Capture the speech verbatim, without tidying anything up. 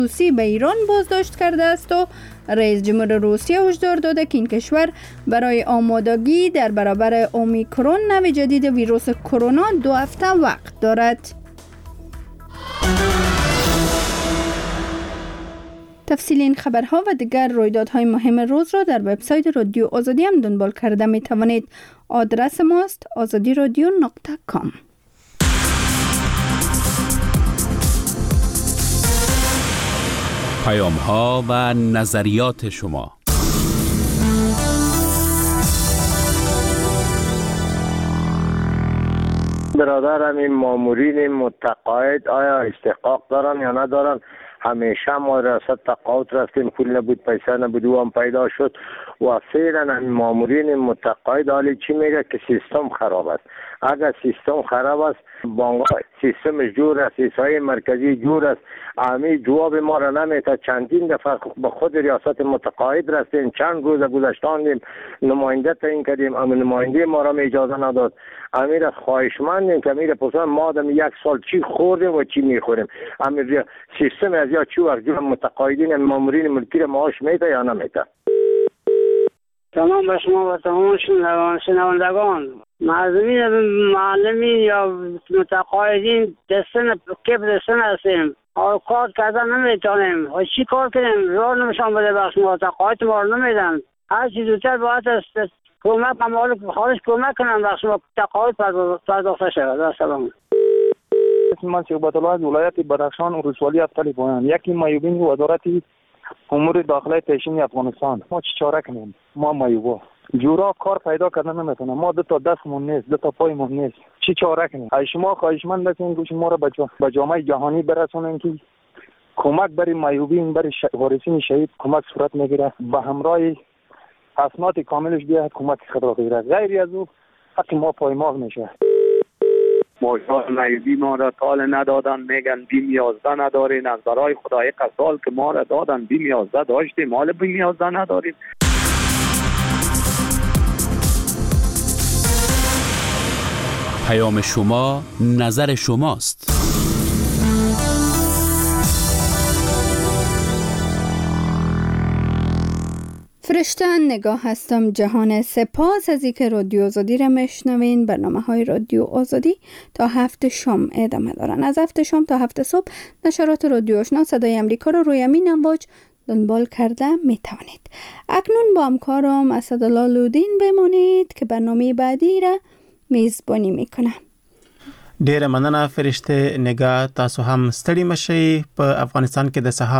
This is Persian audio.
روسی به ایران بازداشت کرده است و رئیس جمهور روسیه هشدار داده که این کشور برای آمادگی در برابر اومیکرون نوع جدید ویروس کرونا دو هفته وقت دارد. تفصیل این خبرها و دیگر رویدادهای مهم روز را در وبسایت رادیو آزادی هم دنبال کرده می توانید. آدرس ماست آزادی رادیو نقطه کام. پیام ها و نظریات شما. برادرم این مامورین متقاعد آیا استحقاق دارن یا ندارن؟ همیشه ما ریاست تقاعد رفتیم، پول نبود، پیسه نبود، او هم پیدا شد و فعلا این مامورین متقاعد حالی چی میگه که سیستم خراب است. اگر سیستم خراب است، بانک سیستمش جور است، حسای مرکزی جور است، امی جواب ما را نمیده. چندین دفعه به خود ریاست متقاعد رفتیم، چند روز گذشتاندیم، نماینده تعیین کردیم، اما نماینده ما را اجازه نداد. امیر خواهشمندیم که امیر پسند ما آدم یک سال چی خوردیم و چی میخوریم. امیر سیستم از یا چی وقت جور متقاعدین مامورین ملکی را معاش میده یا نمیده. تمام به شما و تمام شنوندگان، معلمین معلمین یا متقاعدین دستن کپ دستن هستیم و کار کردن نمیتونیم و چی کار کنیم؟ راه نمیشان بده بخش متقاعد ما رو نمیدن. هر چی زودتر باید است کمک ممالک خارج کمک کنن بخش متقاعد پرداخته شود. سلام. من صحبت الله از ولایت بدخشان ولسوالی افتالی پایان. یکی معیوبین وزارت امور داخلی پیشین افغانستان. ما چی چاره کنیم؟ ما معیوبا جورا کار پیدا کردن نمیتونم. ما دو تا دستمون نیست، دو تا پایمون نیست. چی چاره کنیم؟ ای شما خواهشمند هستین گوش ما را به جامعه جهانی برسونین که کمک برای معیوبین، برای وارثین شهید کمک صورت میگیره، به همراه اسناد کاملش بیاد کمک خود را بگیره. غیر از او حق ما پایمال میشه. ماجرا معیوبی ما را تال ندادن، میگن بیم یازده ندارین. از برای خدا یک سال که ما را دادن بیم یازده داشتیم، حال بیم یازده نداریم. پیام شما نظر شماست. فرشته نگاه هستم جهان. سپاس از اینکه رادیو آزادی را میشنوین. برنامه های رادیو آزادی تا هفت شام ادامه دارن. از هفت شام تا هفت صبح نشرات رادیو آشنا صدای امریکا را روی امین امواج دنبال کرده می توانید. اکنون با همکارم اسدالله لودین بمانید که برنامه بعدی را میزبانی میکنه. ډیره مننه فرشته نگاه. تاسو هم ستړي مشئ. په افغانستان کې د سهار